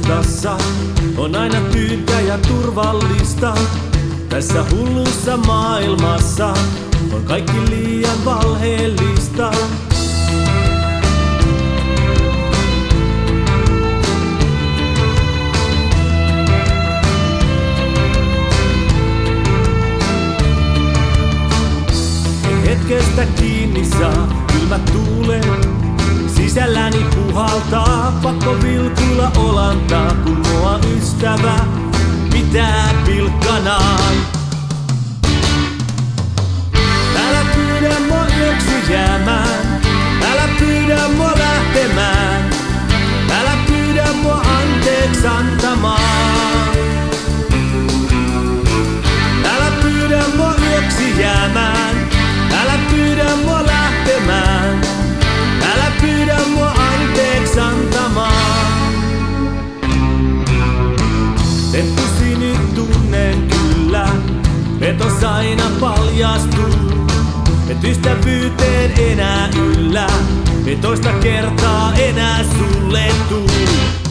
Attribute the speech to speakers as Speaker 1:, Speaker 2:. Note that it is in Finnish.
Speaker 1: mustassa on aina tyyntä ja turvallista. Tässä hullussa maailmassa on kaikki liian valheellista. Hetkestä kiinni saa kylmät tuulet. Sisälläni puhaltaa, pakko vilkuilla olantaa, kun mua ystävä pitää pilkkanaan. Älä pyydä mua yöksi jäämään, älä pyydä mua lähtemään, älä pyydä mua anteeksi antamaan. Älä pyydä mua yöksi jäämään, älä pyydä mua lähtemään, älä pyydä mua anteeksi antamaan. Temppusi nyt tunnen kyllä, petos aina paljastuu. Et ystävyyteen enää yllä, et toista kertaa enää sulle tuu.